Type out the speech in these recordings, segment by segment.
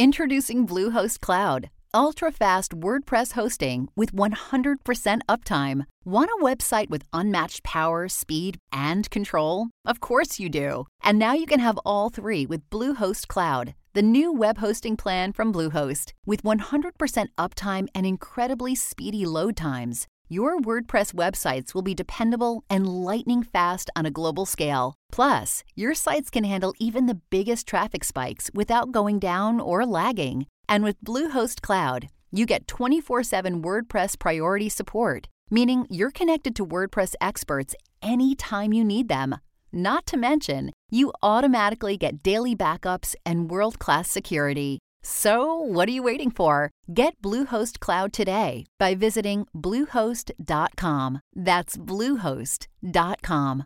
Introducing Bluehost Cloud, ultra-fast WordPress hosting with 100% uptime. Want a website with unmatched power, speed, and control? Of course you do. And now you can have all three with Bluehost Cloud, the new web hosting plan from Bluehost. With 100% uptime and incredibly speedy load times, your WordPress websites will be dependable and lightning fast on a global scale. Plus, your sites can handle even the biggest traffic spikes without going down or lagging. And with Bluehost Cloud, you get 24/7 WordPress priority support, meaning you're connected to WordPress experts anytime you need them. Not to mention, you automatically get daily backups and world-class security. So, what are you waiting for? Get Bluehost Cloud today by visiting Bluehost.com. That's Bluehost.com.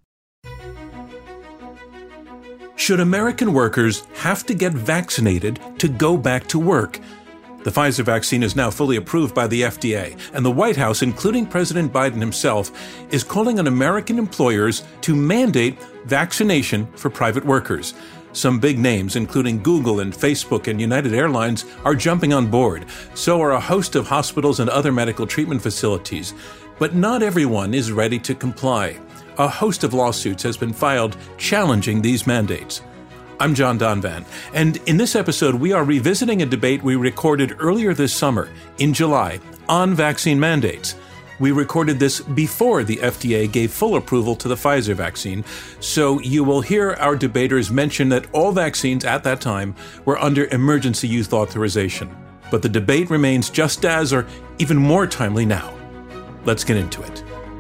Should American workers have to get vaccinated to go back to work? The Pfizer vaccine is now fully approved by the FDA, and the White House, including President Biden himself, is calling on American employers to mandate vaccination for private workers. Some big names, including Google and Facebook and United Airlines, are jumping on board. So are a host of hospitals and other medical treatment facilities. But not everyone is ready to comply. A host of lawsuits has been filed challenging these mandates. I'm John Donvan, and in this episode we are revisiting a debate we recorded earlier this summer, in July, on vaccine mandates. We recorded this before the FDA gave full approval to the Pfizer vaccine, so you will hear our debaters mention that all vaccines at that time were under emergency use authorization. But the debate remains just as, or even more timely now. Let's get into it.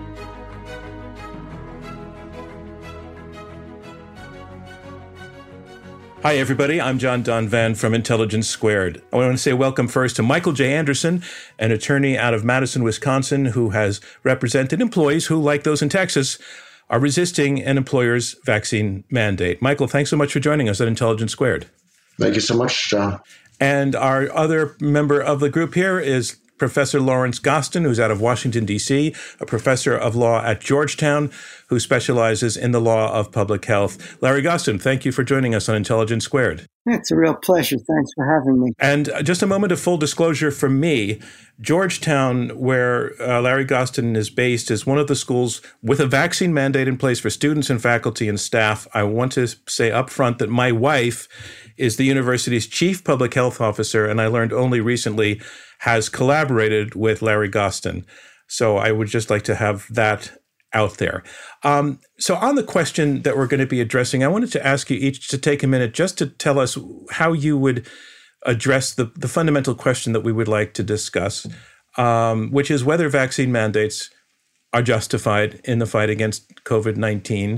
Hi, everybody. I'm John Donvan from Intelligence Squared. I want to say welcome first to Michael J. Anderson, an attorney out of Madison, Wisconsin, who has represented employees who, like those in Texas, are resisting an employer's vaccine mandate. Michael, thanks so much for joining us at Intelligence Squared. Thank you so much, John. And our other member of the group here is Professor Lawrence Gostin, who's out of Washington, D.C., a professor of law at Georgetown, who specializes in the law of public health. Larry Gostin, thank you for joining us on Intelligence Squared. It's a real pleasure. Thanks for having me. And just a moment of full disclosure from me. Georgetown, where Larry Gostin is based, is one of the schools with a vaccine mandate in place for students and faculty and staff. I want to say up front that my wife is the university's chief public health officer, and I learned only recently has collaborated with Larry Gostin. So I would just like to have that out there. So on the question that we're going to be addressing, I wanted to ask you each to take a minute just to tell us how you would address the fundamental question that we would like to discuss, which is whether vaccine mandates are justified in the fight against COVID-19.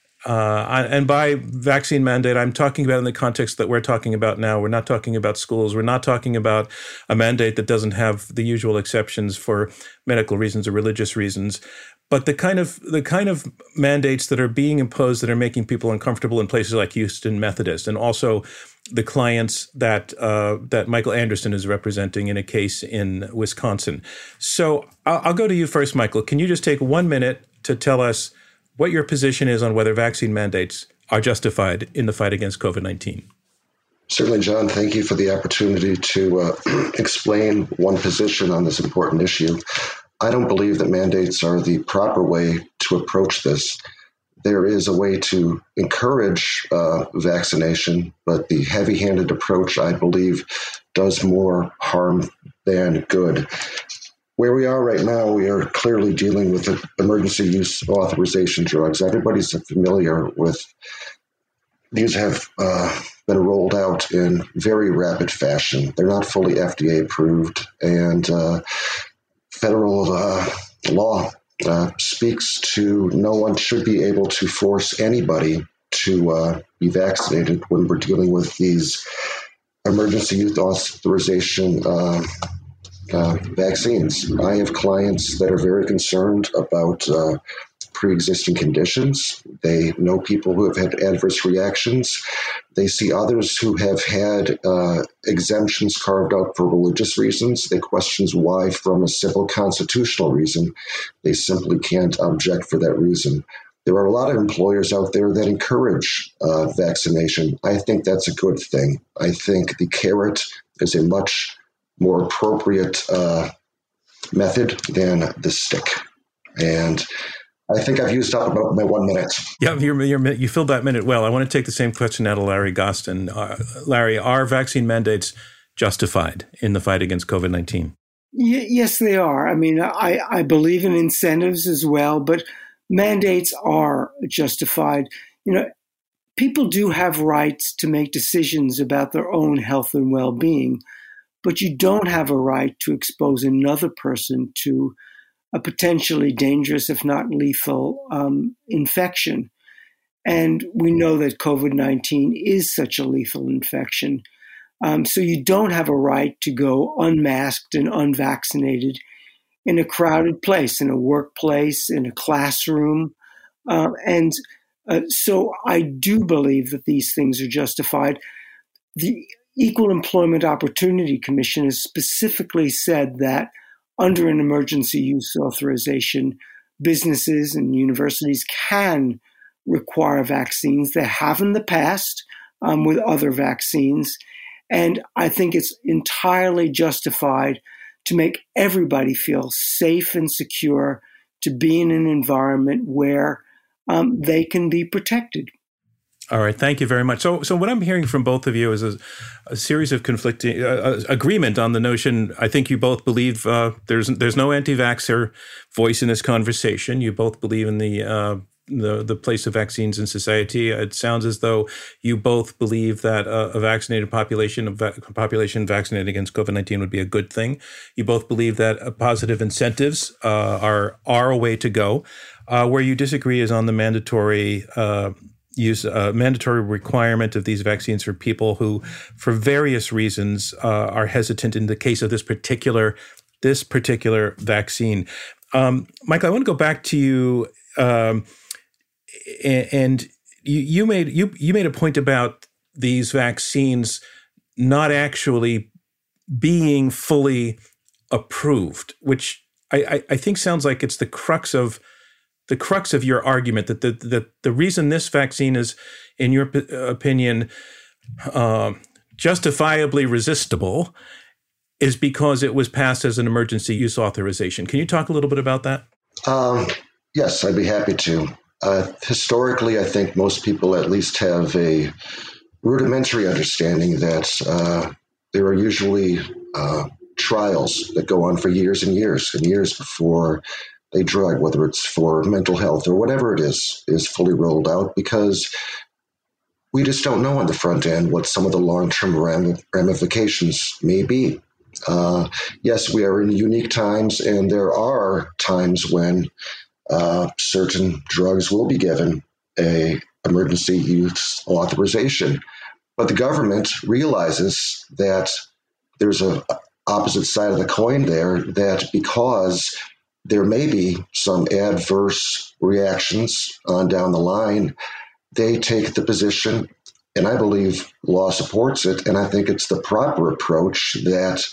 And by vaccine mandate, I'm talking about in the context that we're talking about now. We're not talking about schools. We're not talking about a mandate that doesn't have the usual exceptions for medical reasons or religious reasons. But the kind of mandates that are being imposed that are making people uncomfortable in places like Houston Methodist, and also the clients that Michael Anderson is representing in a case in Wisconsin. So I'll go to you first, Michael. Can you just take 1 minute to tell us what your position is on whether vaccine mandates are justified in the fight against COVID-19? Certainly, John. Thank you for the opportunity to explain one position on this important issue. I don't believe that mandates are the proper way to approach this. There is a way to encourage vaccination, but the heavy-handed approach, I believe, does more harm than good. Where we are right now, we are clearly dealing with emergency use authorization drugs. Everybody's familiar with these have been rolled out in very rapid fashion. They're not fully FDA approved, and federal law speaks to no one should be able to force anybody to be vaccinated when we're dealing with these emergency use authorization vaccines. I have clients that are very concerned about pre-existing conditions. They know people who have had adverse reactions. They see others who have had exemptions carved out for religious reasons. They question why, from a civil constitutional reason, they simply can't object for that reason. There are a lot of employers out there that encourage vaccination. I think that's a good thing. I think the carrot is a much more appropriate method than the stick. And I think I've used up about my 1 minute. Yeah, you filled that minute well. I want to take the same question out of Larry Gostin. Larry, are vaccine mandates justified in the fight against COVID-19? Yes, they are. I mean, I believe in incentives as well, but mandates are justified. People do have rights to make decisions about their own health and well-being, but you don't have a right to expose another person to a potentially dangerous, if not lethal, infection. And we know that COVID-19 is such a lethal infection. So you don't have a right to go unmasked and unvaccinated in a crowded place, in a workplace, in a classroom. So I do believe that these things are justified. The Equal Employment Opportunity Commission has specifically said that under an emergency use authorization, businesses and universities can require vaccines. They have in the past with other vaccines. And I think it's entirely justified to make everybody feel safe and secure to be in an environment where they can be protected. All right. Thank you very much. So what I'm hearing from both of you is a series of conflicting agreement on the notion. I think you both believe there's no anti-vaxxer voice in this conversation. You both believe in the place of vaccines in society. It sounds as though you both believe that a vaccinated population, population vaccinated against COVID-19 would be a good thing. You both believe that positive incentives are a way to go. Where you disagree is on the mandatory mandatory requirement of these vaccines for people who, for various reasons, are hesitant in the case of this particular vaccine. Michael, I want to go back to you, and you made a point about these vaccines not actually being fully approved, which I think sounds like it's the crux of your argument, that the reason this vaccine is, in your opinion, justifiably resistible is because it was passed as an emergency use authorization. Can you talk a little bit about that? Yes, I'd be happy to. Historically, I think most people at least have a rudimentary understanding that there are usually trials that go on for years and years and years before a drug, whether it's for mental health or whatever it is fully rolled out, because we just don't know on the front end what some of the long-term ramifications may be. Yes, we are in unique times, and there are times when certain drugs will be given a emergency use authorization. But the government realizes that there's a opposite side of the coin there, that because there may be some adverse reactions on down the line, they take the position, and I believe law supports it, and I think it's the proper approach, that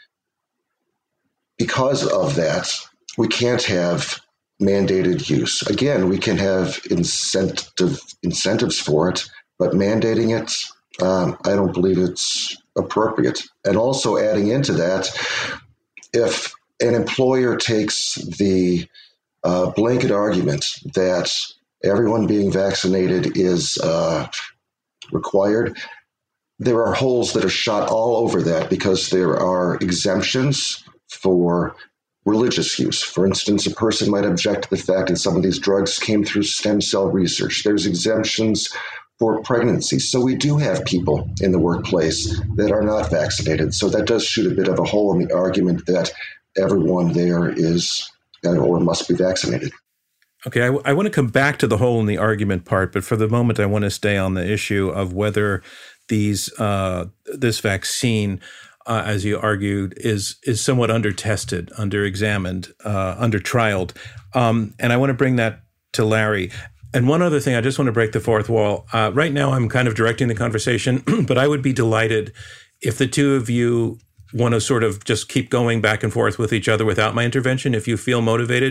because of that, we can't have mandated use. Again, we can have incentives for it, but mandating it, I don't believe it's appropriate. And also adding into that, if an employer takes the blanket argument that everyone being vaccinated is required, there are holes that are shot all over that, because there are exemptions for religious use. For instance, a person might object to the fact that some of these drugs came through stem cell research. There's exemptions for pregnancy. So we do have people in the workplace that are not vaccinated. So that does shoot a bit of a hole in the argument that everyone there is or must be vaccinated. Okay, I want to come back to the hole in the argument part, but for the moment, I want to stay on the issue of whether this vaccine, as you argued, is somewhat under-tested, under-examined, under-trialed. And I want to bring that to Larry. And one other thing, I just want to break the fourth wall. Right now, I'm kind of directing the conversation, but I would be delighted if the two of you want to sort of just keep going back and forth with each other without my intervention. If you feel motivated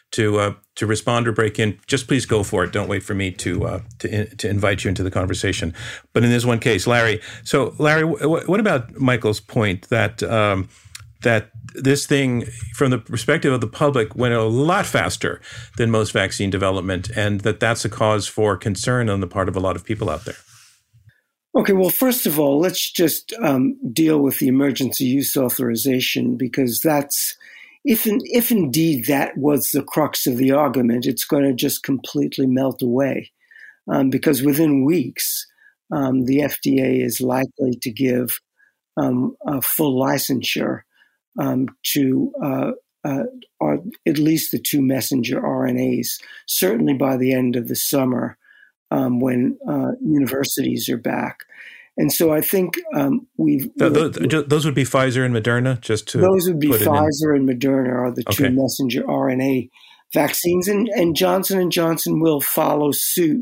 to respond or break in, just please go for it. Don't wait for me to invite you into the conversation. But in this one case, Larry. So, Larry, what about Michael's point that that this thing, from the perspective of the public, went a lot faster than most vaccine development, and that's a cause for concern on the part of a lot of people out there? Okay, well, first of all, let's just deal with the emergency use authorization, because that's, if indeed that was the crux of the argument, it's going to just completely melt away, because within weeks, the FDA is likely to give a full licensure to or at least the 2 messenger RNAs, certainly by the end of the summer, when universities are back. And so I think those would be Pfizer and Moderna, those would be Pfizer and Moderna are the 2 messenger RNA vaccines, and Johnson & Johnson will follow suit.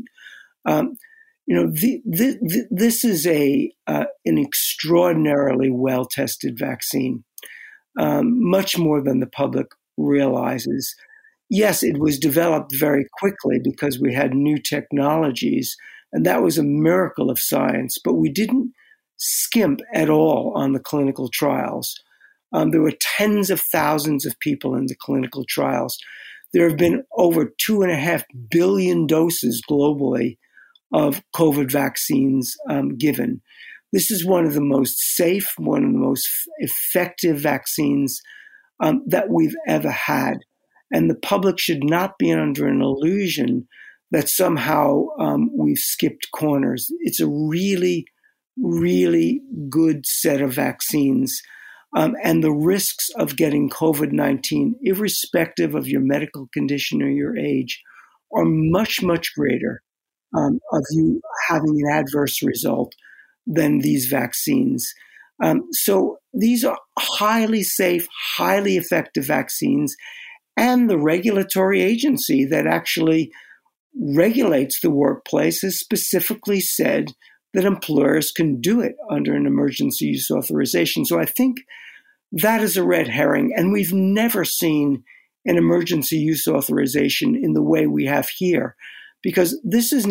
This is an extraordinarily well-tested vaccine, much more than the public realizes. Yes, it was developed very quickly because we had new technologies, and that was a miracle of science, but we didn't skimp at all on the clinical trials. There were tens of thousands of people in the clinical trials. There have been over 2.5 billion doses globally of COVID vaccines given. This is one of the most safe, one of the most effective vaccines that we've ever had. And the public should not be under an illusion that somehow we've skipped corners. It's a really, really good set of vaccines. And the risks of getting COVID-19, irrespective of your medical condition or your age, are much, much greater of you having an adverse result than these vaccines. So these are highly safe, highly effective vaccines. And the regulatory agency that actually regulates the workplace has specifically said that employers can do it under an emergency use authorization. So I think that is a red herring. And we've never seen an emergency use authorization in the way we have here, because this is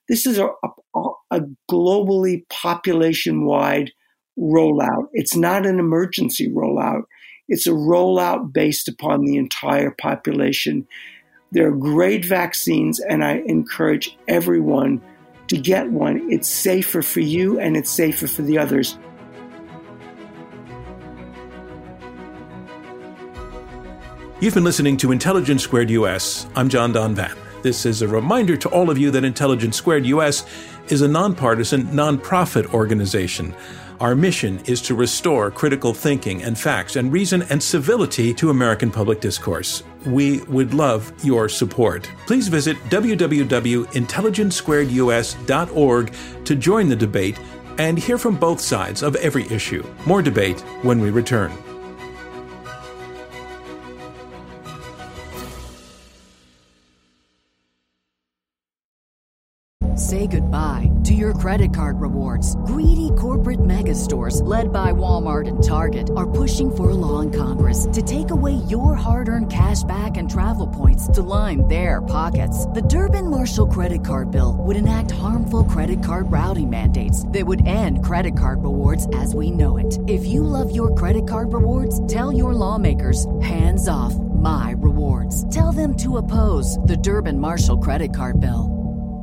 a globally population-wide rollout. It's not an emergency rollout. It's a rollout based upon the entire population. They're great vaccines, and I encourage everyone to get one. It's safer for you, and it's safer for the others. You've been listening to Intelligence Squared US. I'm John Donvan. This is a reminder to all of you that Intelligence Squared US is a nonpartisan, nonprofit organization. Our mission is to restore critical thinking and facts and reason and civility to American public discourse. We would love your support. Please visit www.intelligencesquaredus.org to join the debate and hear from both sides of every issue. More debate when we return. Say goodbye to your credit card rewards. Greedy corporate mega stores, led by Walmart and Target, are pushing for a law in Congress to take away your hard-earned cash back and travel points to line their pockets. The Durbin-Marshall credit card bill would enact harmful credit card routing mandates that would end credit card rewards as we know it. If you love your credit card rewards, tell your lawmakers, hands off my rewards. Tell them to oppose the Durbin-Marshall credit card bill.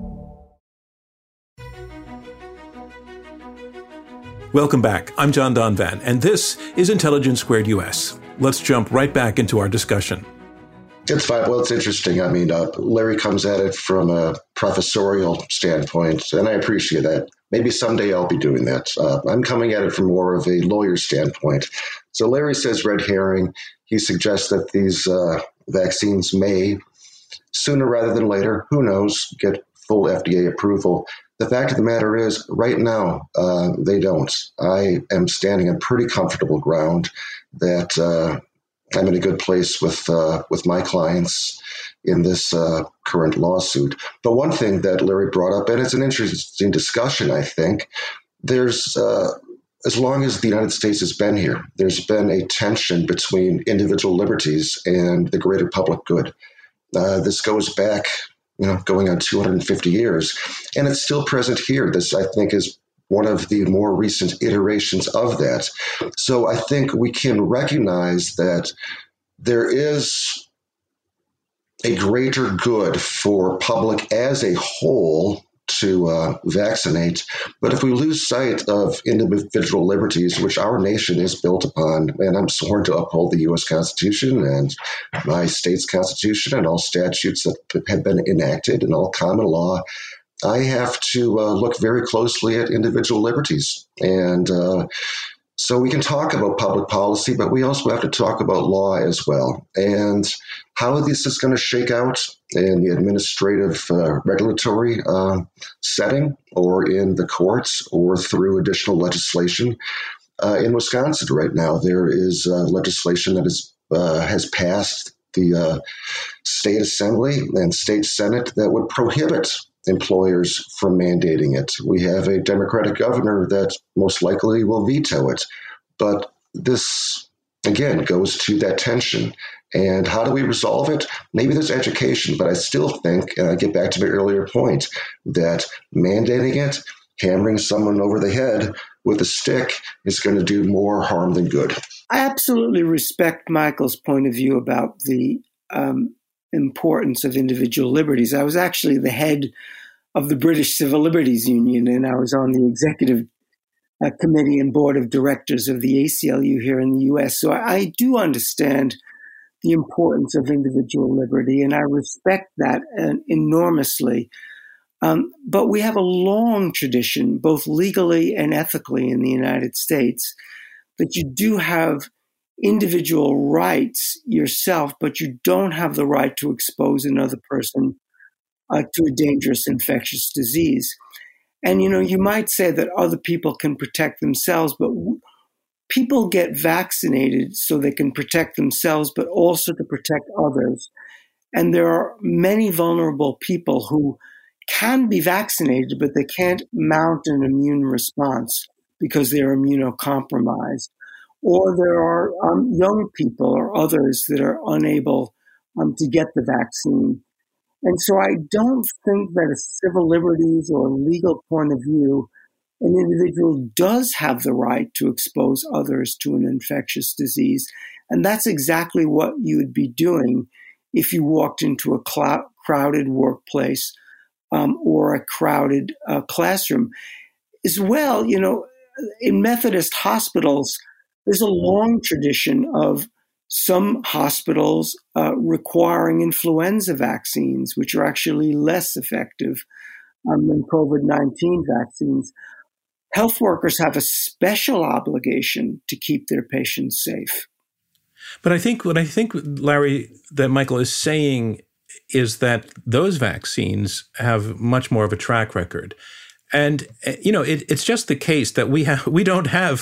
Welcome back. I'm John Donvan, and this is Intelligence Squared US. Let's jump right back into our discussion. It's fine. Well, it's interesting. I mean, Larry comes at it from a professorial standpoint, and I appreciate that. Maybe someday I'll be doing that. I'm coming at it from more of a lawyer standpoint. So Larry says red herring. He suggests that these vaccines may, sooner rather than later, who knows, get full FDA approval. The fact of the matter is, right now, they don't. I am standing on pretty comfortable ground that I'm in a good place with my clients in this current lawsuit. But one thing that Larry brought up, and it's an interesting discussion, I think, there's as long as the United States has been here, there's been a tension between individual liberties and the greater public good. This goes back, going on 250 years, and it's still present here. This, I think, is one of the more recent iterations of that. So I think we can recognize that there is a greater good for public as a whole to vaccinate. But if we lose sight of individual liberties, which our nation is built upon, and I'm sworn to uphold the U.S. Constitution and my state's Constitution and all statutes that have been enacted and all common law, I have to look very closely at individual liberties. And so we can talk about public policy, but we also have to talk about law as well. And how this is going to shake out in the administrative regulatory setting or in the courts or through additional legislation. In Wisconsin right now, there is legislation that has passed the state assembly and state senate that would prohibit employers from mandating it. We have a Democratic governor that most likely will veto it. But this, again, goes to that tension. And how do we resolve it? Maybe there's education, but I still think, and I get back to my earlier point, that mandating it, hammering someone over the head with a stick is going to do more harm than good. I absolutely respect Michael's point of view about the importance of individual liberties. I was actually the head of the British Civil Liberties Union, and I was on the executive committee and board of directors of the ACLU here in the U.S. So I do understand the importance of individual liberty, and I respect that enormously. But we have a long tradition, both legally and ethically in the United States, that you do have individual rights yourself, but you don't have the right to expose another person to a dangerous infectious disease. And, you might say that other people can protect themselves, but people get vaccinated so they can protect themselves, but also to protect others. And there are many vulnerable people who can be vaccinated, but they can't mount an immune response because they're immunocompromised. Or there are young people or others that are unable to get the vaccine. And so I don't think that a civil liberties or legal point of view, an individual does have the right to expose others to an infectious disease. And that's exactly what you would be doing if you walked into a crowded workplace or a crowded classroom. As well, in Methodist hospitals, there's a long tradition of some hospitals requiring influenza vaccines, which are actually less effective than COVID-19 vaccines. Health workers have a special obligation to keep their patients safe. But I think, Larry, that Michael is saying is that those vaccines have much more of a track record. And, it's just the case that we don't have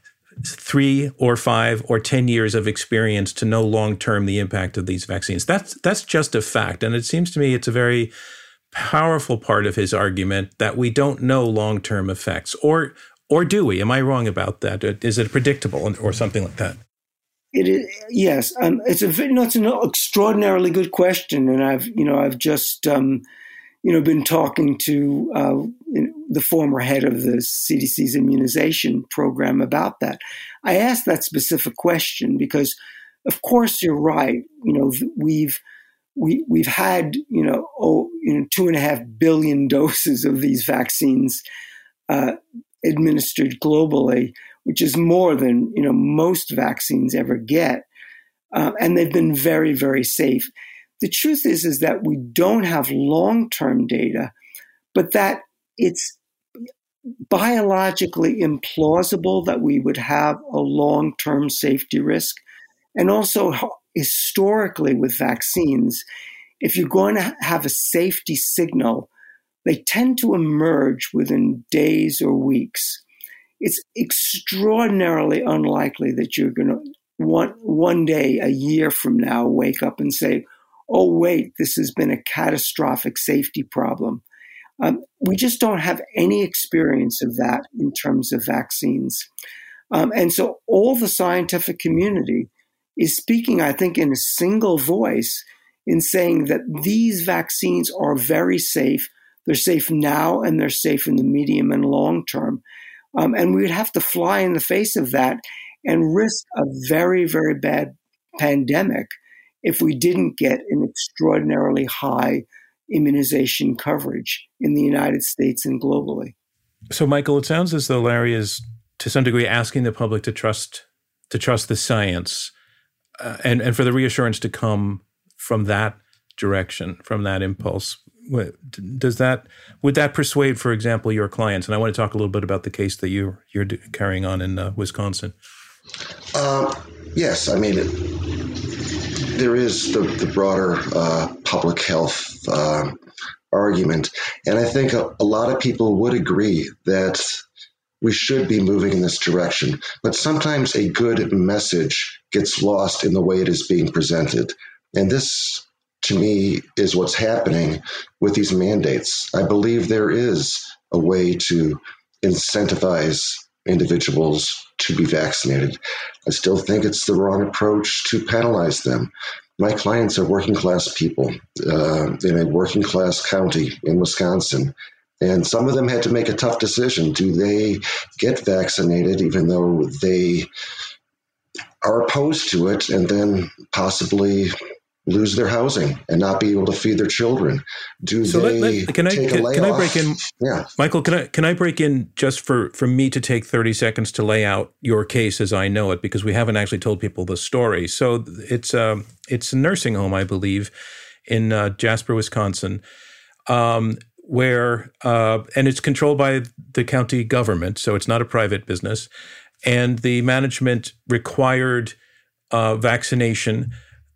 3 or 5 or 10 years of experience to know long-term the impact of these vaccines. That's just a fact. And it seems to me it's a very powerful part of his argument that we don't know long-term effects. Or do we? Am I wrong about that? Is it predictable or something like that? It is, yes. It's an extraordinarily good question. And I've just, been talking to the former head of the CDC's immunization program about that. I asked that specific question because, of course, you're right. We've had 2.5 billion doses of these vaccines administered globally, which is more than most vaccines ever get, and they've been very, very safe. The truth is that we don't have long-term data, but that it's biologically implausible that we would have a long-term safety risk. And also, historically with vaccines, if you're going to have a safety signal, they tend to emerge within days or weeks. It's extraordinarily unlikely that you're going to one day, a year from now, wake up and say, oh, wait, this has been a catastrophic safety problem. We just don't have any experience of that in terms of vaccines. And so all the scientific community is speaking, I think, in a single voice in saying that these vaccines are very safe. They're safe now, and they're safe in the medium and long term. And we would have to fly in the face of that and risk a very, very bad pandemic if we didn't get an extraordinarily high immunization coverage in the United States and globally. So, Michael, it sounds as though Larry is, to some degree, asking the public to trust the science, and for the reassurance to come from that direction, from that impulse. Would that persuade, for example, your clients? And I want to talk a little bit about the case that you're carrying on in Wisconsin. Yes, I mean, there is the broader public health argument, and I think a lot of people would agree that we should be moving in this direction. But sometimes a good message gets lost in the way it is being presented, and this, to me, is what's happening with these mandates. I believe there is a way to incentivize individuals to be vaccinated. I still think it's the wrong approach to penalize them. My clients are working class people in a working class county in Wisconsin, and some of them had to make a tough decision. Do they get vaccinated even though they are opposed to it, and then possibly lose their housing and not be able to feed their children? Can I break in? Yeah. Michael, can I break in just for me to take 30 seconds to lay out your case as I know it, because we haven't actually told people the story. So it's a nursing home, I believe, in Jasper, Wisconsin, where and it's controlled by the county government, so it's not a private business, and the management required vaccination.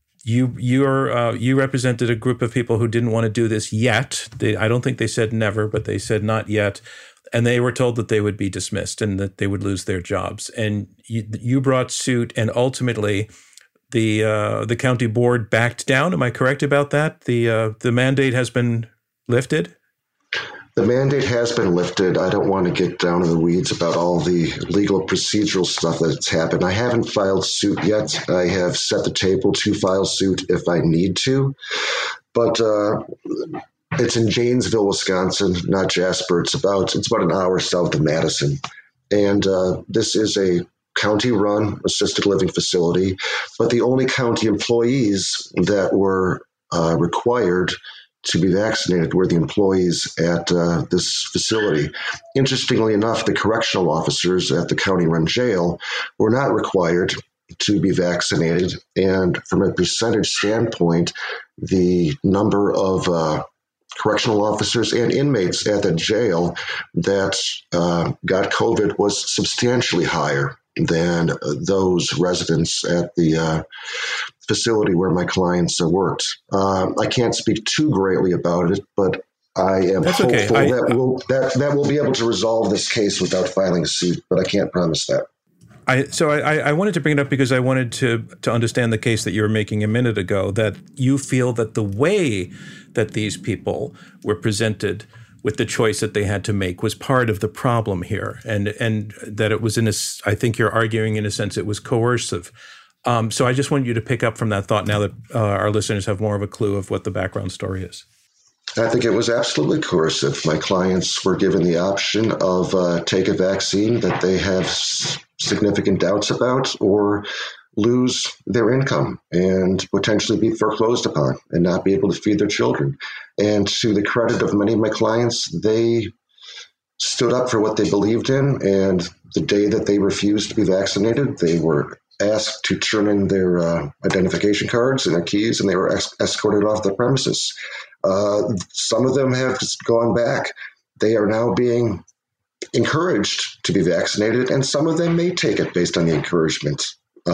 You represented a group of people who didn't want to do this yet. I don't think they said never, but they said not yet. And they were told that they would be dismissed and that they would lose their jobs. And you brought suit, and ultimately the county board backed down. Am I correct about that? The mandate has been lifted? The mandate has been lifted. I don't want to get down in the weeds about all the legal procedural stuff that's happened. I haven't filed suit yet. I have set the table to file suit if I need to. But it's in Janesville, Wisconsin, not Jasper. It's about an hour south of Madison. And this is a county-run assisted living facility. But the only county employees that were required to be vaccinated were the employees at this facility. Interestingly enough, the correctional officers at the county-run jail were not required to be vaccinated. And from a percentage standpoint, the number of correctional officers and inmates at the jail that got COVID was substantially higher than those residents at the facility where my clients worked. I can't speak too greatly about it, but I am hopeful that we'll be able to resolve this case without filing a suit, but I can't promise that. I wanted to bring it up because I wanted to understand the case that you were making a minute ago, that you feel that the way that these people were presented with the choice that they had to make was part of the problem here, and that it was I think you're arguing in a sense it was coercive. So I just want you to pick up from that thought now that our listeners have more of a clue of what the background story is. I think it was absolutely coercive. My clients were given the option of take a vaccine that they have significant doubts about, or lose their income and potentially be foreclosed upon and not be able to feed their children. And to the credit of many of my clients, they stood up for what they believed in. And the day that they refused to be vaccinated, they were asked to turn in their identification cards and their keys, and they were escorted off the premises. Some of them have gone back. They are now being encouraged to be vaccinated, and some of them may take it based on the encouragement.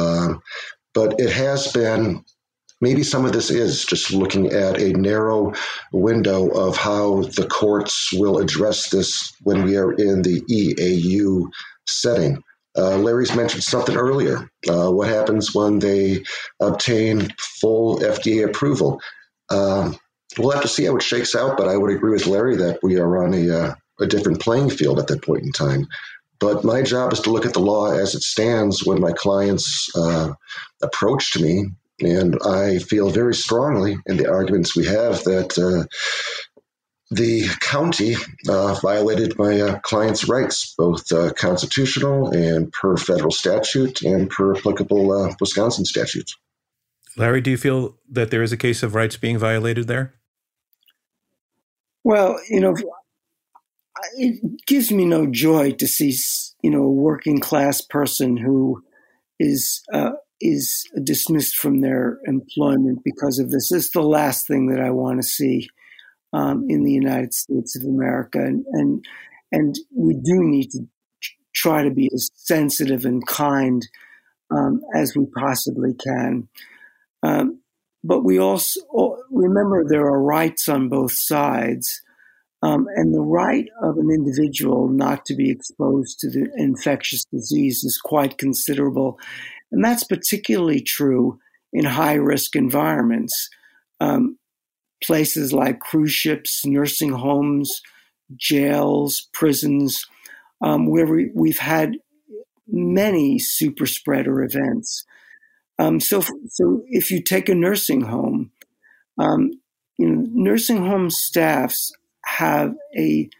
But it has been, maybe some of this is just looking at a narrow window of how the courts will address this when we are in the EAU setting. Larry's mentioned something earlier. What happens when they obtain full FDA approval? We'll have to see how it shakes out, but I would agree with Larry that we are on a different playing field at that point in time. But my job is to look at the law as it stands when my clients approached me And I feel very strongly in the arguments we have that the county violated my client's rights, both constitutional and per federal statute and per applicable Wisconsin statutes. Larry, do you feel that there is a case of rights being violated there? Well, it gives me no joy to see, a working class person who is dismissed from their employment because of this. This is the last thing that I want to see in the United States of America, and we do need to try to be as sensitive and kind as we possibly can. But we also remember there are rights on both sides, and the right of an individual not to be exposed to the infectious disease is quite considerable. And that's particularly true in high-risk environments, places like cruise ships, nursing homes, jails, prisons, where we've had many super spreader events. So if you take a nursing home, nursing home staffs have a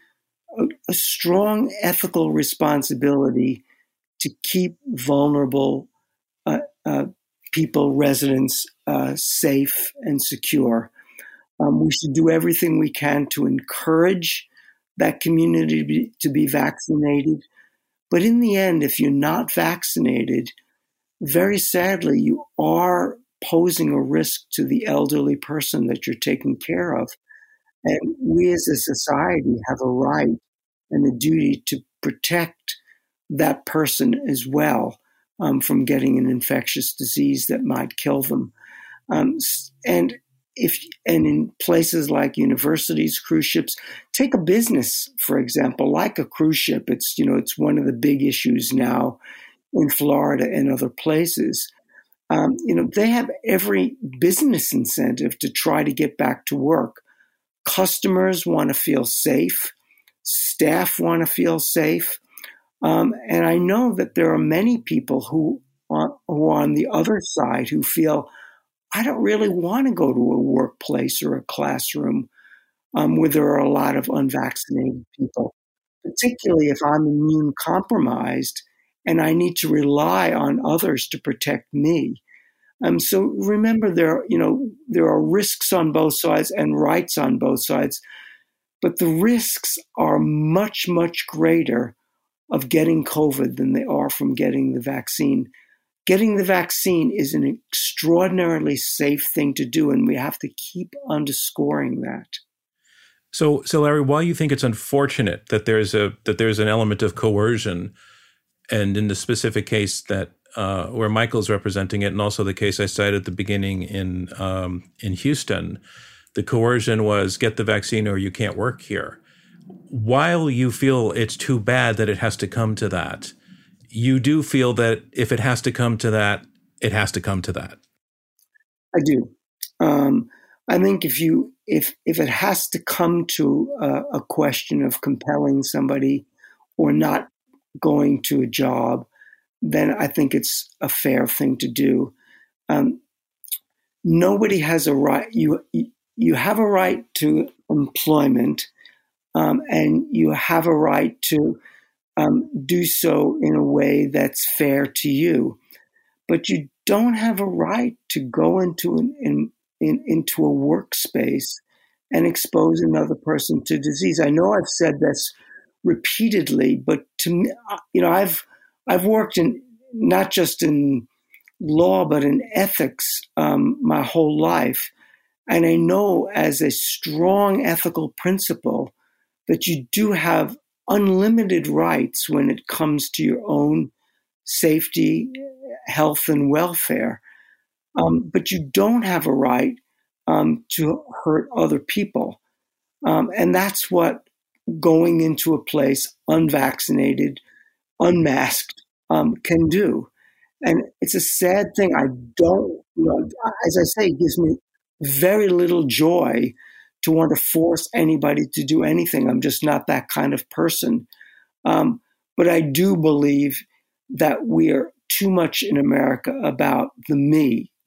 strong ethical responsibility to keep vulnerable people, residents, safe and secure. We should do everything we can to encourage that community to be vaccinated. But in the end, if you're not vaccinated, very sadly, you are posing a risk to the elderly person that you're taking care of. And we as a society have a right and a duty to protect that person as well from getting an infectious disease that might kill them. And in places like universities, cruise ships, take a business, for example, like a cruise ship. It's one of the big issues now in Florida and other places. They have every business incentive to try to get back to work. Customers want to feel safe. Staff want to feel safe. And I know that there are many people who are on the other side who feel, I don't really want to go to a workplace or a classroom where there are a lot of unvaccinated people, particularly if I'm immune compromised and I need to rely on others to protect me. So remember, there are risks on both sides and rights on both sides, but the risks are much, much greater of getting COVID than they are from getting the vaccine. Getting the vaccine is an extraordinarily safe thing to do, and we have to keep underscoring that. So Larry, while you think it's unfortunate that there's an element of coercion, and in the specific case that where Michael's representing it, and also the case I cited at the beginning in Houston, the coercion was get the vaccine or you can't work here. While you feel it's too bad that it has to come to that, you do feel that if it has to come to that, it has to come to that. I do. I think if it has to come to a question of compelling somebody or not going to a job, then I think it's a fair thing to do. Nobody has a right. You have a right to employment, and you have a right to do so in a way that's fair to you. But you don't have a right to go into into a workspace and expose another person to disease. I know I've said this repeatedly, but to me, I've worked in not just in law but in ethics my whole life, and I know as a strong ethical principle that you do have unlimited rights when it comes to your own safety, health, and welfare. But you don't have a right to hurt other people. And that's what going into a place unvaccinated, unmasked, can do. And it's a sad thing. I don't, as I say, it gives me very little joy to want to force anybody to do anything. I'm just not that kind of person. But I do believe that we are too much in America about the me,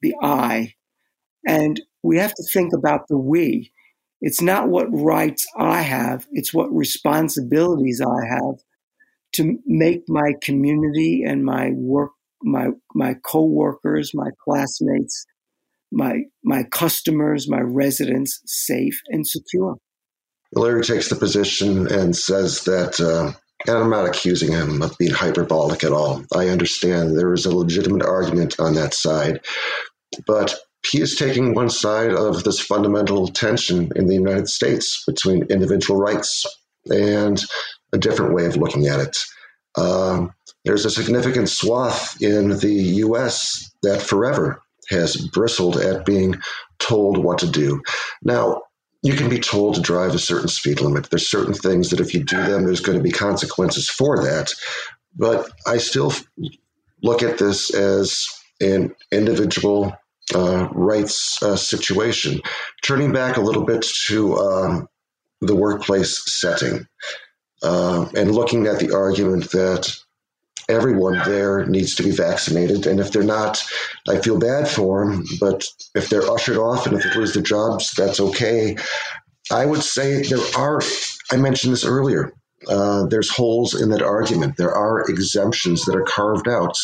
the I. And we have to think about the we. It's not what rights I have, it's what responsibilities I have to make my community and my work, my co-workers, my classmates, my customers, my residents safe and secure. Larry takes the position and says that, and I'm not accusing him of being hyperbolic at all. I understand there is a legitimate argument on that side, but he is taking one side of this fundamental tension in the United States between individual rights and a different way of looking at it. There's a significant swath in the U.S. that forever has bristled at being told what to do. Now, you can be told to drive a certain speed limit. There's certain things that if you do them, there's going to be consequences for that. But I still look at this as an individual rights situation. Turning back a little bit to the workplace setting and looking at the argument that everyone there needs to be vaccinated. And if they're not, I feel bad for them. But if they're ushered off and if they lose their jobs, that's okay. I would say I mentioned this earlier, there's holes in that argument. There are exemptions that are carved out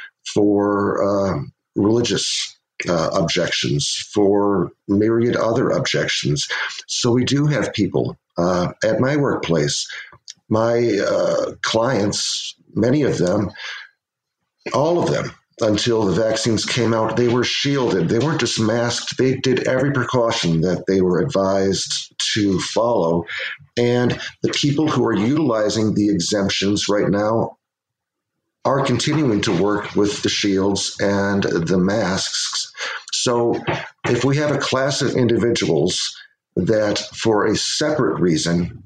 for religious objections, for myriad other objections. So we do have people at my workplace, my clients, many of them, all of them, until the vaccines came out, they were shielded. They weren't just masked. They did every precaution that they were advised to follow. And the people who are utilizing the exemptions right now are continuing to work with the shields and the masks. So if we have a class of individuals that, for a separate reason,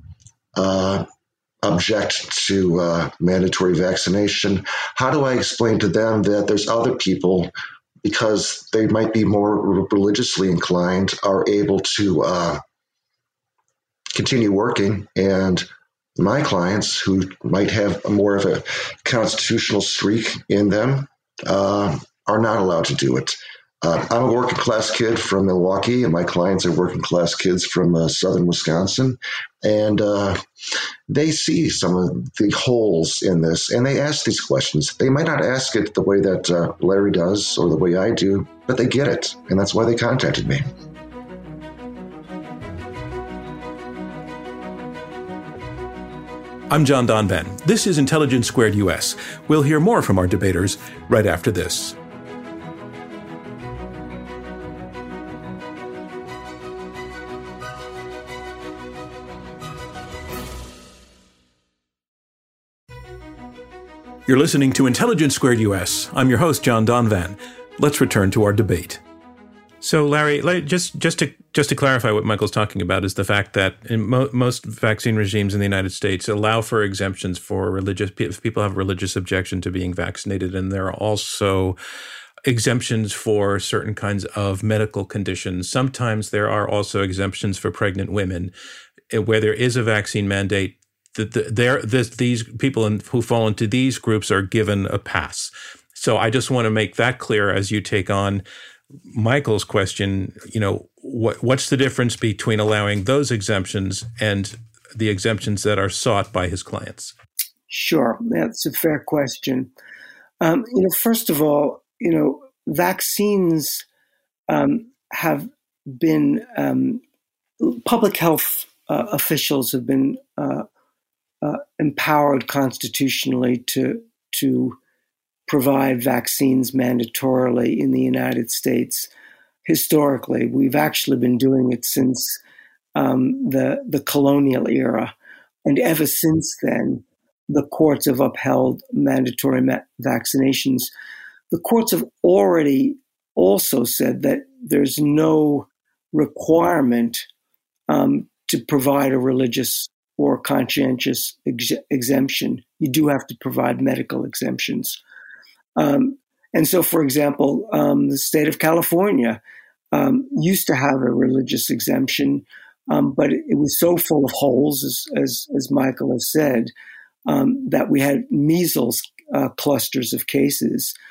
object to mandatory vaccination, how do I explain to them that there's other people, because they might be more religiously inclined, are able to continue working, and my clients who might have more of a constitutional streak in them are not allowed to do it? I'm a working class kid from Milwaukee, and my clients are working class kids from southern Wisconsin. And they see some of the holes in this, and they ask these questions. They might not ask it the way that Larry does or the way I do, but they get it, and that's why they contacted me. I'm John Donvan. This is Intelligence Squared US. We'll hear more from our debaters right after this. You're listening to Intelligence Squared US. I'm your host, John Donvan. Let's return to our debate. So, Larry, just to clarify what Michael's talking about is the fact that in most vaccine regimes in the United States allow for exemptions for if people have a religious objection to being vaccinated, and there are also exemptions for certain kinds of medical conditions. Sometimes there are also exemptions for pregnant women where there is a vaccine mandate. These people who fall into these groups are given a pass. So I just want to make that clear as you take on Michael's question. What's the difference between allowing those exemptions and the exemptions that are sought by his clients? Sure, that's a fair question. First of all, vaccines have been public health officials have been empowered constitutionally to provide vaccines mandatorily in the United States. Historically, we've actually been doing it since the colonial era, and ever since then, the courts have upheld mandatory vaccinations. The courts have already also said that there's no requirement to provide a religious or conscientious exemption. You do have to provide medical exemptions. And so, for example, the state of California used to have a religious exemption, but it was so full of holes, as Michael has said, that we had measles clusters of cases.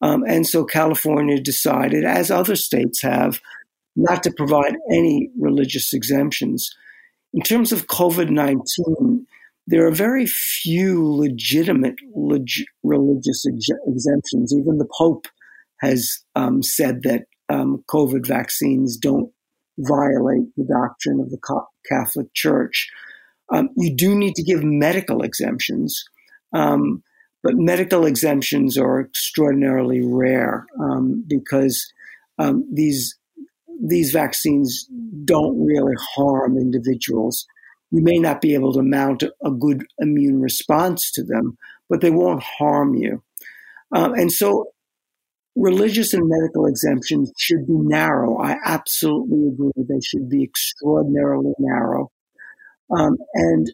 And so California decided, as other states have, not to provide any religious exemptions. In terms of COVID-19, there are very few legitimate religious exemptions. Even the Pope has said that COVID vaccines don't violate the doctrine of the Catholic Church. You do need to give medical exemptions, but medical exemptions are extraordinarily rare because these vaccines don't really harm individuals. You may not be able to mount a good immune response to them, but they won't harm you. And so religious and medical exemptions should be narrow. I absolutely agree. They should be extraordinarily narrow. And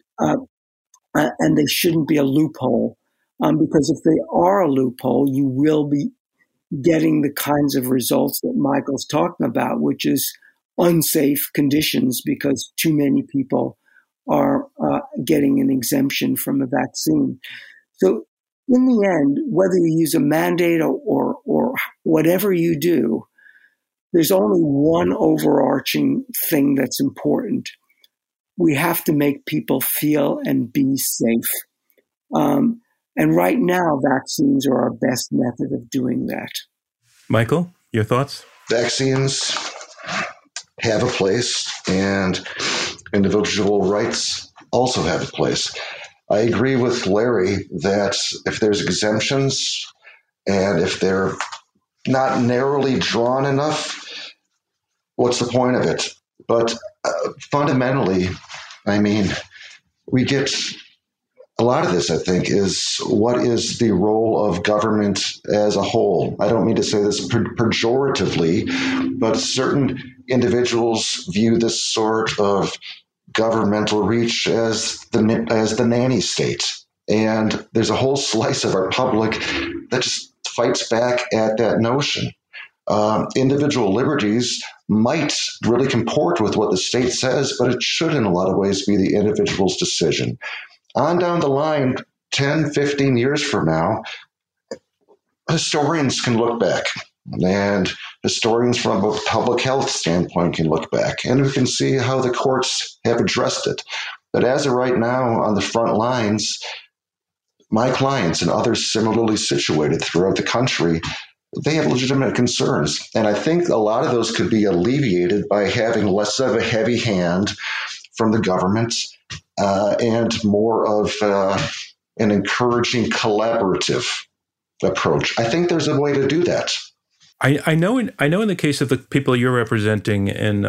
they shouldn't be a loophole, because if they are a loophole, you will be getting the kinds of results that Michael's talking about, which is unsafe conditions because too many people are getting an exemption from a vaccine. So in the end, whether you use a mandate or whatever you do, there's only one overarching thing that's important. We have to make people feel and be safe. And right now, vaccines are our best method of doing that. Michael, your thoughts? Vaccines have a place, and individual rights also have a place. I agree with Larry that if there's exemptions and if they're not narrowly drawn enough, what's the point of it? But fundamentally, I mean, we get a lot of this, I think, is what is the role of government as a whole? I don't mean to say this pejoratively, but certain individuals view this sort of governmental reach as the nanny state. And there's a whole slice of our public that just fights back at that notion. Individual liberties might really comport with what the state says, but it should in a lot of ways be the individual's decision. On down the line, 10, 15 years from now, historians can look back, and historians from a public health standpoint can look back, and we can see how the courts have addressed it. But as of right now, on the front lines, my clients and others similarly situated throughout the country, they have legitimate concerns. And I think a lot of those could be alleviated by having less of a heavy hand from the government and more of an encouraging collaborative approach. I think there's a way to do that. I know in the case of the people you're representing in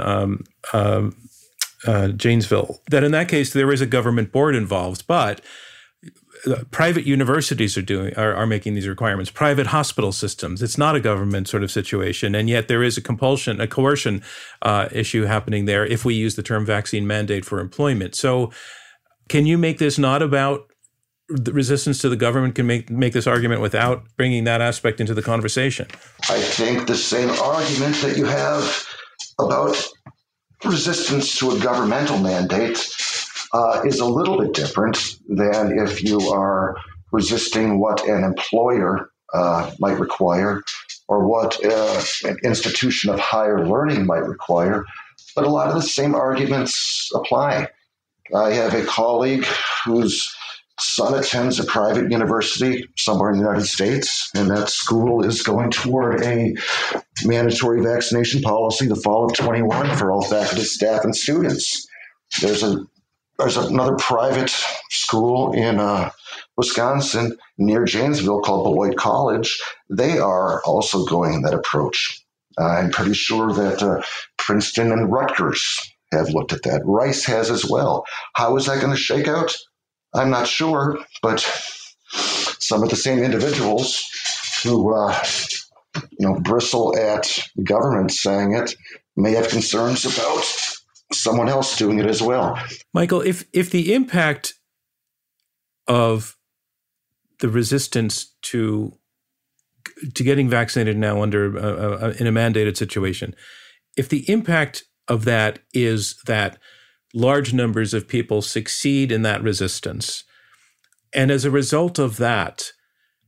Janesville, that in that case there is a government board involved, but private universities are making these requirements. Private hospital systems. It's not a government sort of situation, and yet there is a coercion issue happening there if we use the term vaccine mandate for employment. So, can you make this not about the resistance to the government? Can make this argument without bringing that aspect into the conversation? I think the same argument that you have about resistance to a governmental mandate is a little bit different than if you are resisting what an employer might require or what an institution of higher learning might require. But a lot of the same arguments apply. I have a colleague whose son attends a private university somewhere in the United States, and that school is going toward a mandatory vaccination policy the fall of 21 for all faculty, staff, and students. There's another private school in Wisconsin near Janesville called Beloit College. They are also going that approach. I'm pretty sure that Princeton and Rutgers have looked at that. Rice has as well. How is that going to shake out? I'm not sure, but some of the same individuals who bristle at the government saying it may have concerns about someone else doing it as well. Michael, if the impact of the resistance to getting vaccinated now under in a mandated situation, if the impact of that is that large numbers of people succeed in that resistance, and as a result of that,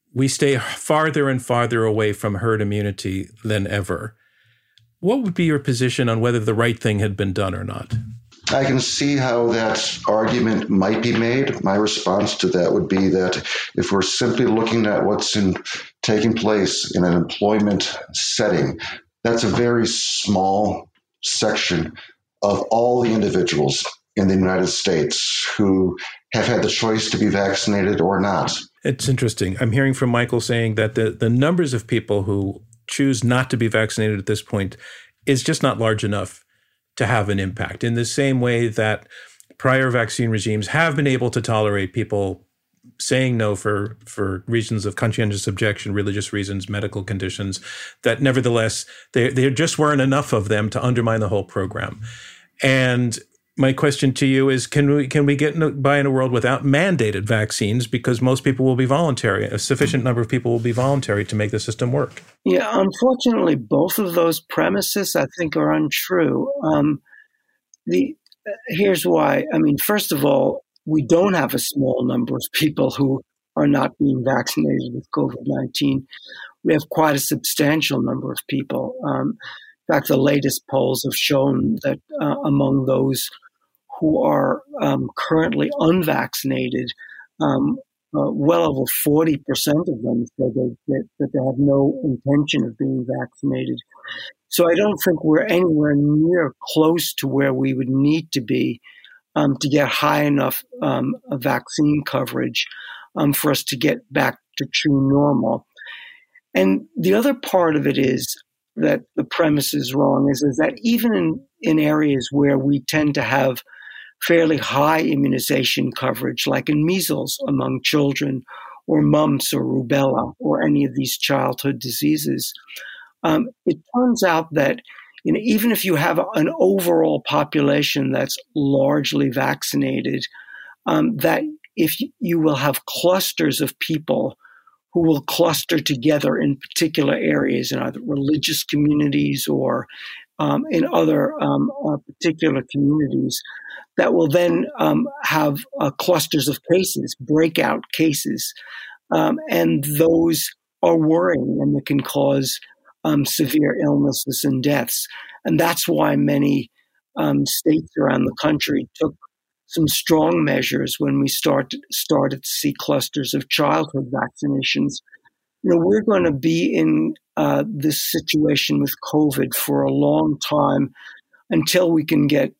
we stay farther and farther away from herd immunity than ever. What would be your position on whether the right thing had been done or not? I can see how that argument might be made. My response to that would be that if we're simply looking at what's taking place in an employment setting, that's a very small section of all the individuals in the United States who have had the choice to be vaccinated or not. It's interesting. I'm hearing from Michael saying that the numbers of people who choose not to be vaccinated at this point is just not large enough to have an impact, in the same way that prior vaccine regimes have been able to tolerate people saying no for reasons of conscientious objection, religious reasons, medical conditions, that nevertheless, there just weren't enough of them to undermine the whole program. And my question to you is, can we get by in a world without mandated vaccines, because most people will be voluntary, a sufficient number of people will be voluntary to make the system work? Yeah, unfortunately, both of those premises, I think, are untrue. Here's why. I mean, first of all, we don't have a small number of people who are not being vaccinated with COVID-19. We have quite a substantial number of people. In fact, the latest polls have shown that among those who are currently unvaccinated, well over 40% of them said that they have no intention of being vaccinated. So I don't think we're anywhere near close to where we would need to be to get high enough vaccine coverage for us to get back to true normal. And the other part of it is that the premise is wrong, is that even in areas where we tend to have fairly high immunization coverage, like in measles among children, or mumps or rubella, or any of these childhood diseases, it turns out that even if you have an overall population that's largely vaccinated, that if you will have clusters of people who will cluster together in particular areas, in either religious communities or in other particular communities, that will then have clusters of cases, breakout cases, and those are worrying, and they can cause severe illnesses and deaths. And that's why many states around the country took some strong measures when we started to see clusters of childhood vaccinations. We're going to be in this situation with COVID for a long time until we can get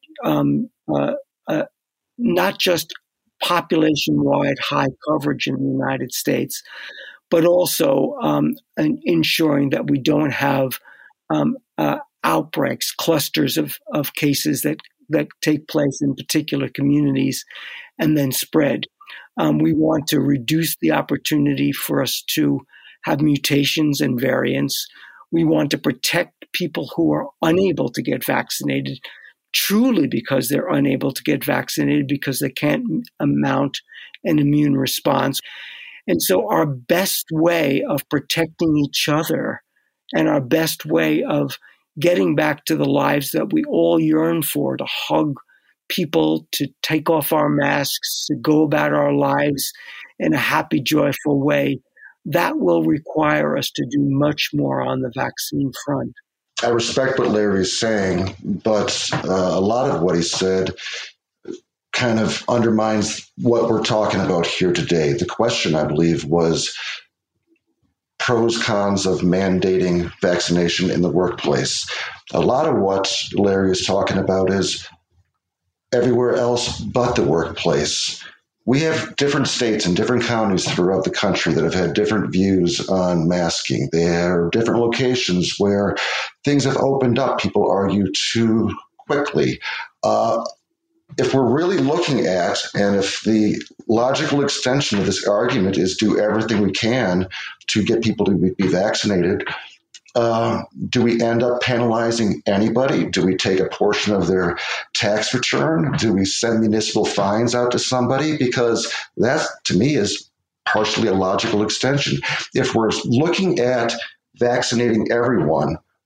not just population-wide high coverage in the United States, but also ensuring that we don't have outbreaks, clusters of cases that take place in particular communities and then spread. We want to reduce the opportunity for us to have mutations and variants. We want to protect people who are unable to get vaccinated, truly because they're unable to get vaccinated because they can't mount an immune response. And so our best way of protecting each other and our best way of getting back to the lives that we all yearn for, to hug people, to take off our masks, to go about our lives in a happy, joyful way, that will require us to do much more on the vaccine front. I respect what Larry is saying, but a lot of what he said kind of undermines what we're talking about here today. The question, I believe, was pros, cons of mandating vaccination in the workplace. A lot of what Larry is talking about is everywhere else but the workplace. We have different states and different counties throughout the country that have had different views on masking. There are different locations where things have opened up. People argue too quickly. If we're really looking at, and if the logical extension of this argument is do everything we can to get people to be vaccinated, do we end up penalizing anybody? Do we take a portion of their tax return? Do we send municipal fines out to somebody? Because that, to me, is partially a logical extension. If we're looking at vaccinating everyone,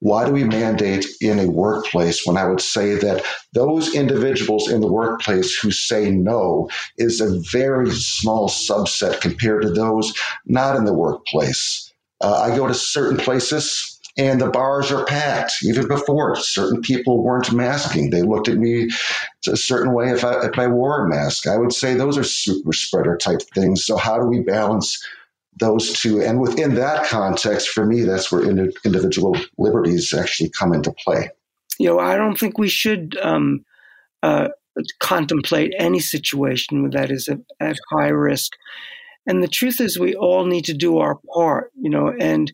why do we mandate in a workplace when I would say that those individuals in the workplace who say no is a very small subset compared to those not in the workplace? I go to certain places and the bars are packed. Even before, certain people weren't masking. They looked at me a certain way if I wore a mask. I would say those are super spreader type things. So how do we balance those two? And within that context, for me, that's where individual liberties actually come into play. I don't think we should contemplate any situation that is at high risk. And the truth is, we all need to do our part, and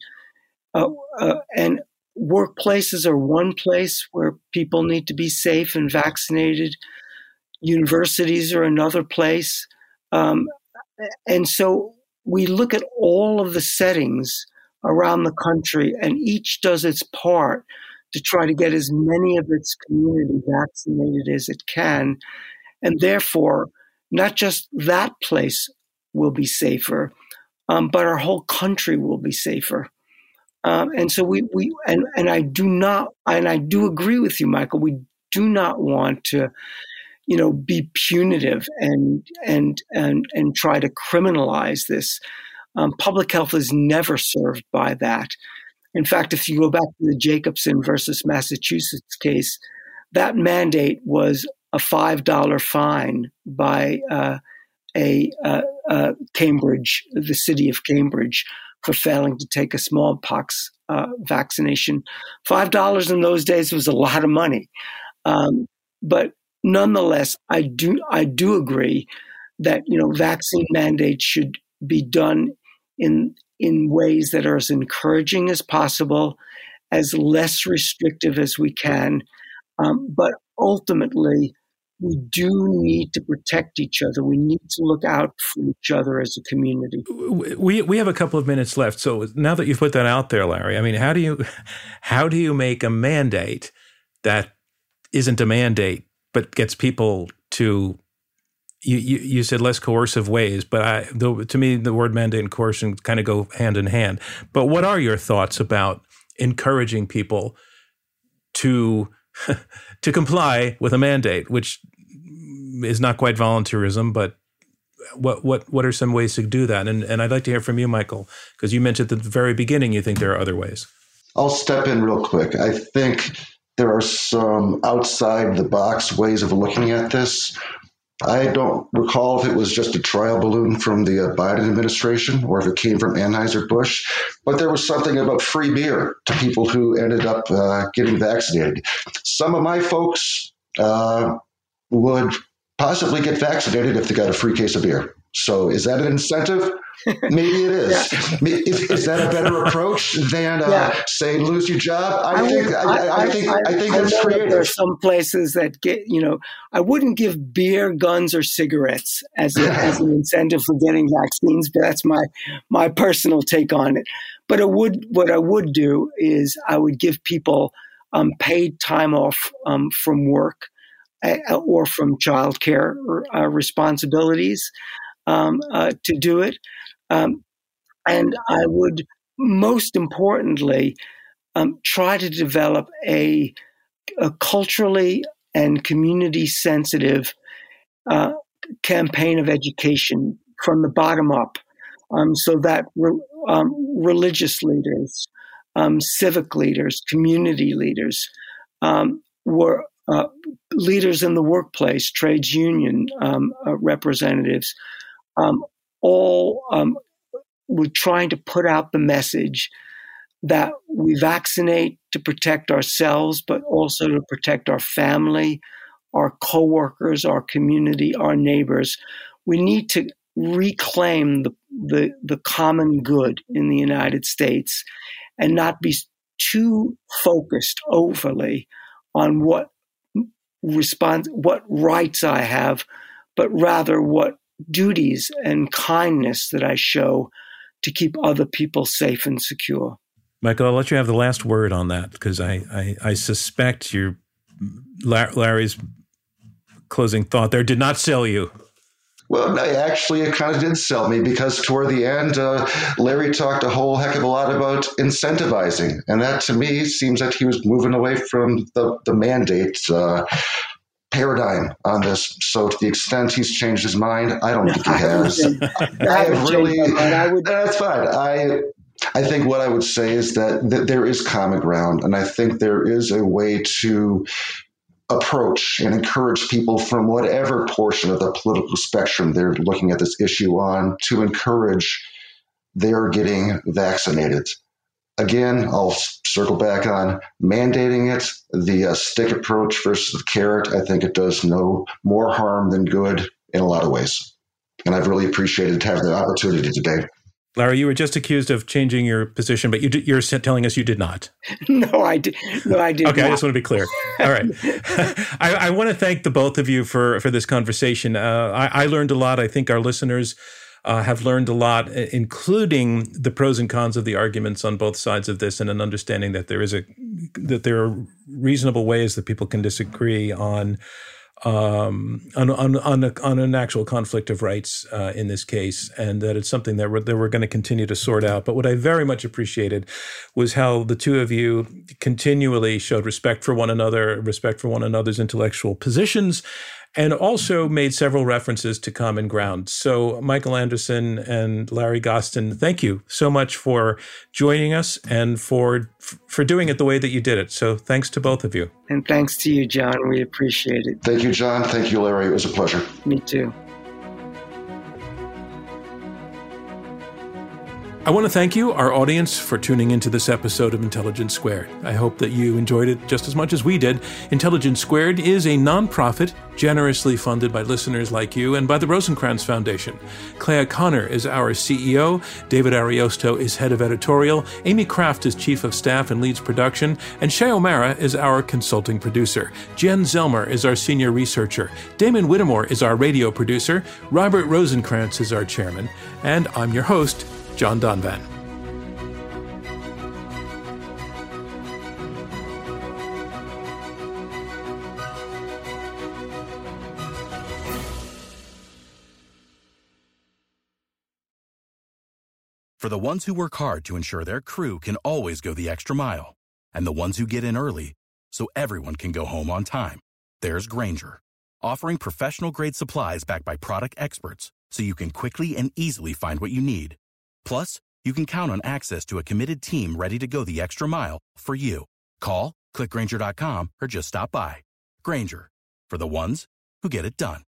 workplaces are one place where people need to be safe and vaccinated. Universities are another place. And so we look at all of the settings around the country, and each does its part to try to get as many of its community vaccinated as it can. And therefore, not just that place will be safer, but our whole country will be safer. And so I do agree with you, Michael. We do not want to, be punitive and try to criminalize this. Public health is never served by that. In fact, if you go back to the Jacobson versus Massachusetts case, that mandate was a $5 fine by Cambridge, the city of Cambridge, for failing to take a smallpox vaccination. $5 in those days was a lot of money, but nonetheless, I do agree that vaccine mandates should be done in ways that are as encouraging as possible, as less restrictive as we can, but ultimately, we do need to protect each other. We need to look out for each other as a community. We have a couple of minutes left. So now that you've put that out there, Larry, I mean, how do you make a mandate that isn't a mandate but gets people to? You said less coercive ways, but to me, the word mandate and coercion kind of go hand in hand. But what are your thoughts about encouraging people to comply with a mandate, which is not quite volunteerism, but what are some ways to do that? And I'd like to hear from you, Michael, because you mentioned at the very beginning you think there are other ways. I'll step in real quick. I think there are some outside the box ways of looking at this. I don't recall if it was just a trial balloon from the Biden administration or if it came from Anheuser-Busch, but there was something about free beer to people who ended up getting vaccinated. Some of my folks would possibly get vaccinated if they got a free case of beer. So is that an incentive? Maybe it is. Yeah. Is that a better approach than say lose your job? I think that's creative. There are some places that get, I wouldn't give beer, guns, or cigarettes as an incentive for getting vaccines, but that's my personal take on it. But what I would do is I would give people paid time off from work or from childcare responsibilities to do it. And I would, most importantly, try to develop a culturally and community-sensitive campaign of education from the bottom up, so that religious leaders, civic leaders, community leaders, were leaders in the workplace, trades union representatives, all were trying to put out the message that we vaccinate to protect ourselves, but also to protect our family, our coworkers, our community, our neighbors. We need to reclaim the common good in the United States and not be too focused overly on what rights I have, but rather what duties and kindness that I show to keep other people safe and secure. Michael, I'll let you have the last word on that, because I suspect Larry's closing thought there did not sell you. Well, no, actually, it kind of did sell me because toward the end, Larry talked a whole heck of a lot about incentivizing. And that, to me, seems like he was moving away from the mandate paradigm on this. So to the extent he's changed his mind, I don't think he has. That's fine. I think what I would say is that there is common ground. And I think there is a way to approach and encourage people from whatever portion of the political spectrum they're looking at this issue on to encourage their getting vaccinated. Again, I'll circle back on mandating it, the stick approach versus the carrot. I think it does no more harm than good in a lot of ways. And I've really appreciated having the opportunity today. Larry, you were just accused of changing your position, but you're telling us you did not. No, I did. Okay, not. I just want to be clear. All right. I want to thank the both of you for this conversation. I learned a lot. I think our listeners have learned a lot, including the pros and cons of the arguments on both sides of this, and an understanding that there are reasonable ways that people can disagree on an actual conflict of rights in this case, and that it's something that we're going to continue to sort out. But what I very much appreciated was how the two of you continually showed respect for one another, respect for one another's intellectual positions, and also made several references to common ground. So Michael Anderson and Larry Gostin, thank you so much for joining us and for doing it the way that you did it. So thanks to both of you. And thanks to you, John. We appreciate it. Thank you, John. Thank you, Larry. It was a pleasure. Me too. I want to thank you, our audience, for tuning into this episode of Intelligence Squared. I hope that you enjoyed it just as much as we did. Intelligence Squared is a nonprofit generously funded by listeners like you and by the Rosencrantz Foundation. Clea Connor is our CEO, David Ariosto is head of editorial, Amy Kraft is chief of staff and leads production, and Shay O'Mara is our consulting producer. Jen Zelmer is our senior researcher. Damon Whittemore is our radio producer. Robert Rosencrantz is our chairman. And I'm your host, John Donvan. For the ones who work hard to ensure their crew can always go the extra mile, and the ones who get in early so everyone can go home on time, there's Grainger, offering professional-grade supplies backed by product experts so you can quickly and easily find what you need. Plus, you can count on access to a committed team ready to go the extra mile for you. Call, click Grainger.com, or just stop by. Grainger, for the ones who get it done.